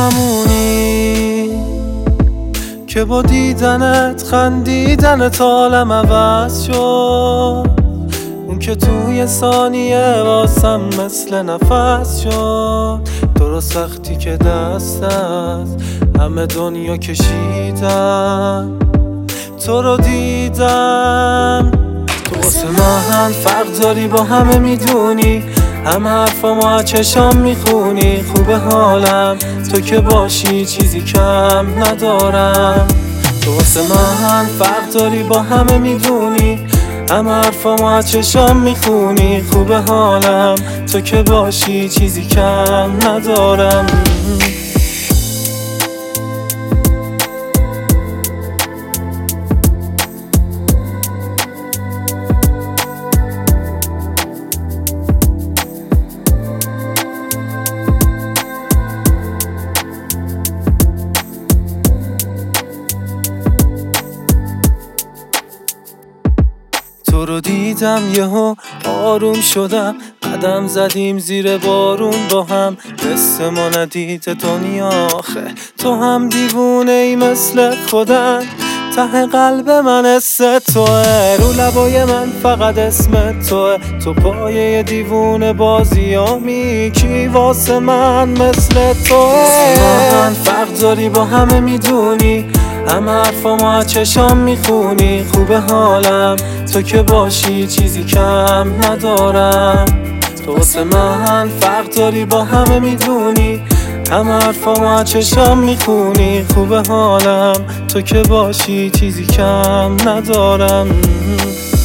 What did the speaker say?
همونی که با دیدنت خندیدنت عالم عوض شد، اون که توی ثانیه واسم مثل نفس شد. درست وقتی که دست از همه دنیا کشیدم تو رو دیدم. تو واسه من فرق داری با همه میدونی، همه حرفامو از چشام میخونی. خوبه حالم تو که باشی چیزی کم ندارم. تو واسه من فرق داری با همه میدونی، همه حرفامو از چشام میخونی. خوبه حالم تو که باشی چیزی کم ندارم. تو رو دیدم یهو آروم شدم، قدم زدیم زیر بارون با هم. قصه ما ندید دنیا آخه تو هم دیوونه ای مثل خودم. ته قلب من اسم توه، رو لبای من فقط اسم توه. تو پایه دیوونه بازیامی کی واسه من مثل توه. من فرق داری با همه میدونی، همه حرفامو از چشام میخونی. خوبه حالم تو که باشی چیزی کم ندارم. تو واسه من فرق داری با همه میدونی، همه حرفامو از چشام میخونی. خوبه حالم تو که باشی چیزی کم ندارم.